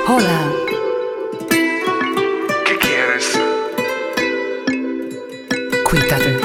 Hola. ¿Qué quieres? Cuídate.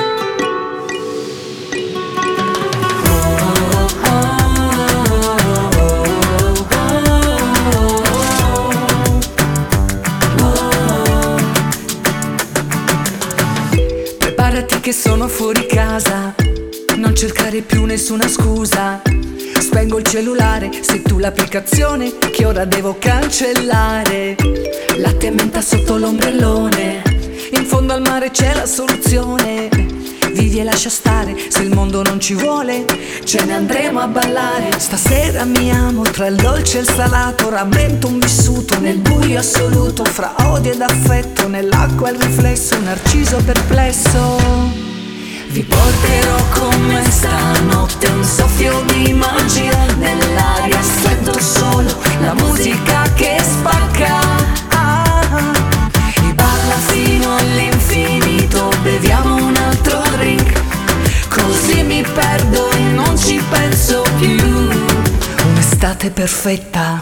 Preparati che sono fuori casa, non cercare più nessuna scusa. Spengo il cellulare, sei tu l'applicazione che ora devo cancellare. Latte e menta sotto l'ombrellone, in fondo al mare c'è la soluzione. Vivi e lascia stare, se il mondo non ci vuole ce ne andremo a ballare. Stasera mi amo tra il dolce e il salato, rammento un vissuto nel buio assoluto, fra odio ed affetto, nell'acqua il riflesso, narciso perplesso. Vi porterò con me stanotte, un soffio di magia nell'aria, sento solo la musica che spacca. E balla fino all'infinito, beviamo un altro drink, così mi perdo e non ci penso più. Un'estate perfetta.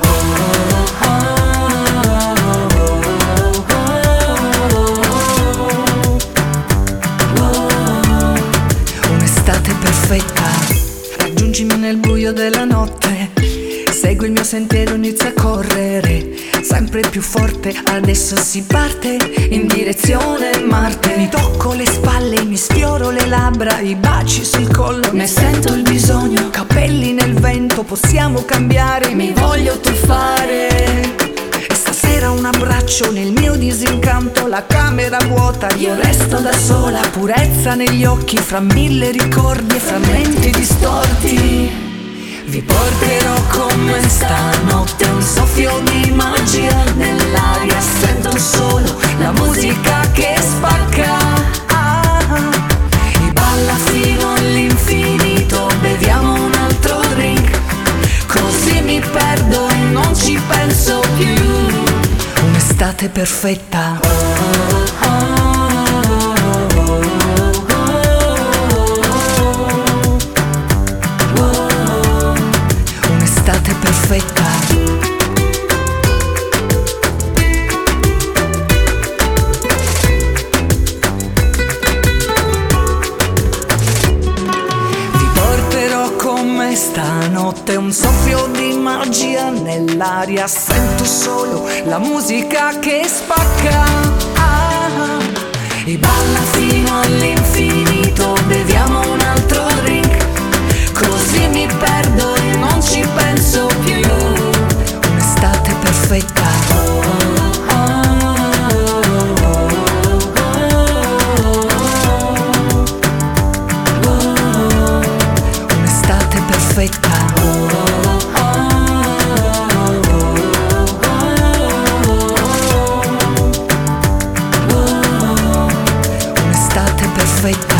Perfetta. Raggiungimi nel buio della notte, segui il mio sentiero, inizia a correre sempre più forte, adesso si parte in direzione Marte. Mi tocco le spalle, mi sfioro le labbra, i baci sul collo, ne sento il bisogno, capelli nel vento, possiamo cambiare, mi voglio tuffare. Stasera un abbraccio nel mio disincanto, la camera vuota, io resto da sola, purezza negli occhi, fra mille ricordi e frammenti distorti. Vi porterò con me stanotte, un soffio di magia nell'aria, sento solo la musica che spacca. E balla fino all'infinito, beviamo un altro drink, così mi perdo e non ci penso più. Un'estate perfetta. Un'estate perfetta. Stanotte un soffio di magia nell'aria, sento solo la musica che spacca. E balla fino all'infinito, beviamo un altro drink, così mi perdo e non ci penso più. Un'estate perfetta. Un'estate perfetta.